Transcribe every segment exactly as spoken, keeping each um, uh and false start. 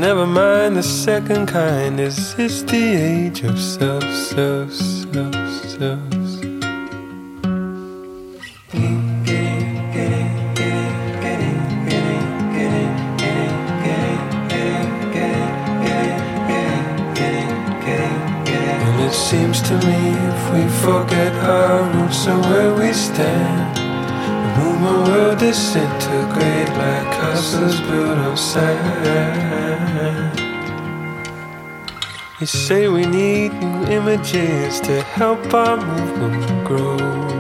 Never mind the second kind. Is this the age of self, self, self, self? And it seems to me if we forget our roots and where we stand, the movement will disintegrate like castles built on sand. They say we need new images to help our movement grow.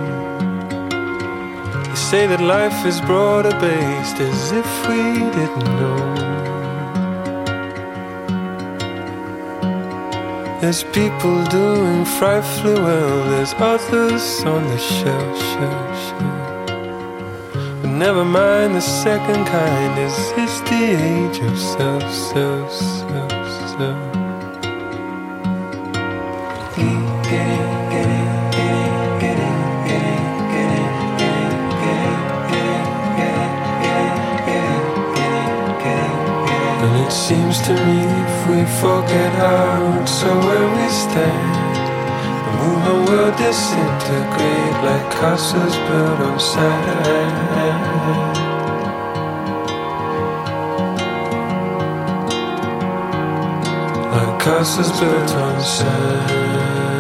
They say that life is broader based, as if we didn't know. There's people doing frightfully well, there's others on the shelf, shelf, shelf. But never mind the second kind. Is this the age of self, self, self, self? And it seems to me if we forget our roots or where we stand, the movement will disintegrate like castles built on sand. Like castles built on sand.